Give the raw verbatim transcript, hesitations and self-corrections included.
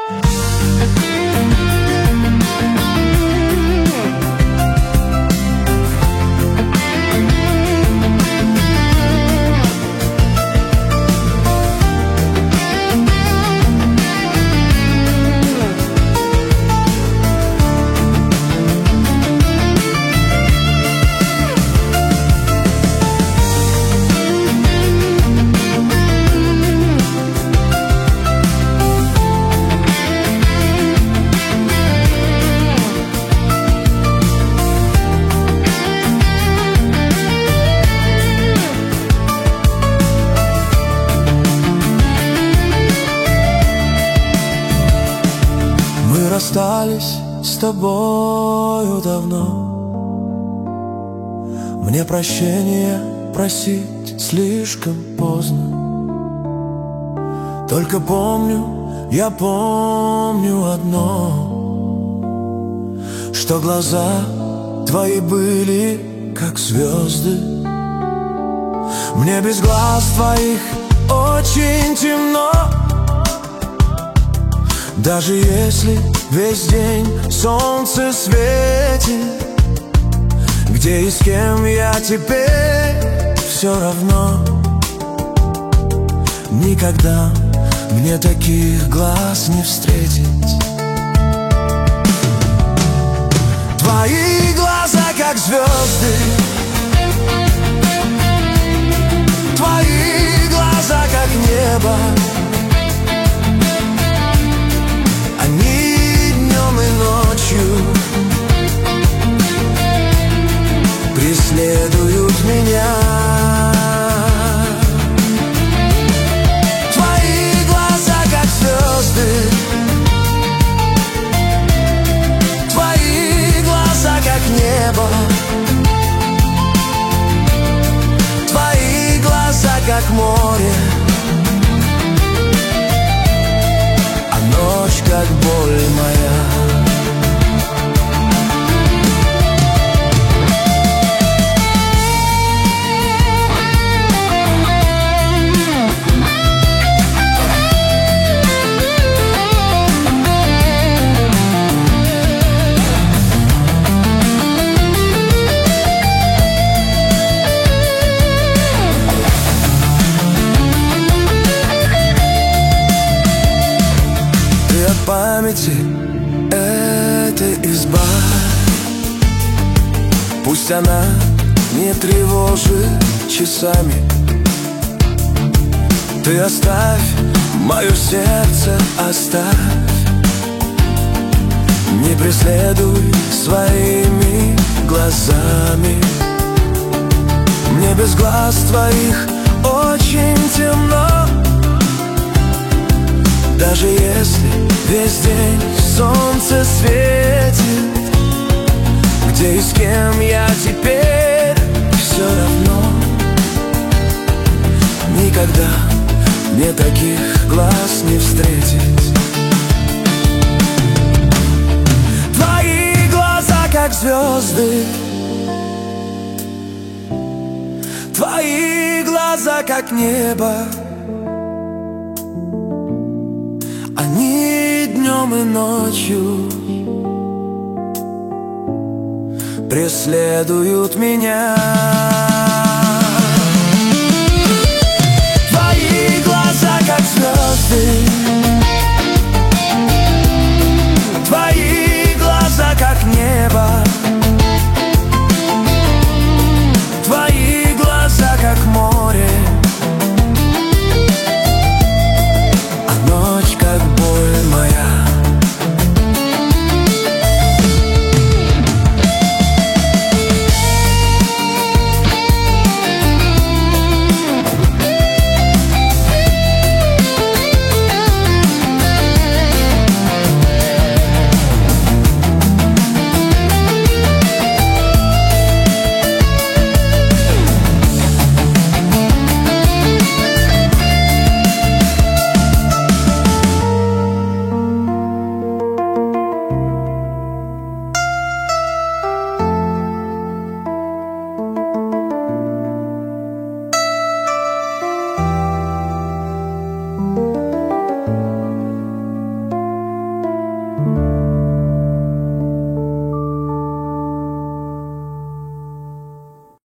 Расстались с тобою давно. Мне прощения просить слишком поздно. Только помню, я помню одно, что глаза твои были как звезды. Мне без глаз твоих очень темно. Даже если весь день солнце светит, где и с кем я теперь, все равно. Никогда мне таких глаз не встретить. Твои глаза как звезды, твои глаза как небо. Преследуют меня. Твои глаза как звезды, твои глаза как небо, твои глаза как море, а ночь как боль моя. Памяти этой избавь, пусть она не тревожит часами. Ты оставь мое сердце, оставь. Не преследуй своими глазами. Мне без глаз твоих очень темно. Даже если весь день солнце светит, где и с кем я теперь, все равно. Никогда мне таких глаз не встретить. Твои глаза как звезды, твои глаза как небо. Они днем и ночью преследуют меня.